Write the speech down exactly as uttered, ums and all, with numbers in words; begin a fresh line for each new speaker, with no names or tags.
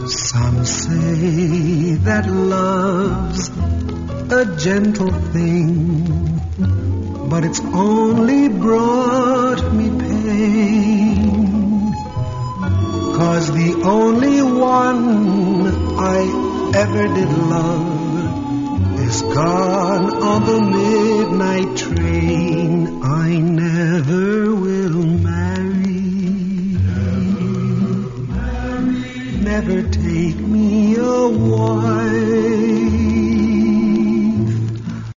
Some say that love's a gentle thing, but it's only brought me pain. 'Cause the only one I ever did love is gone on the midnight train. I never will marry. Never take me a wife.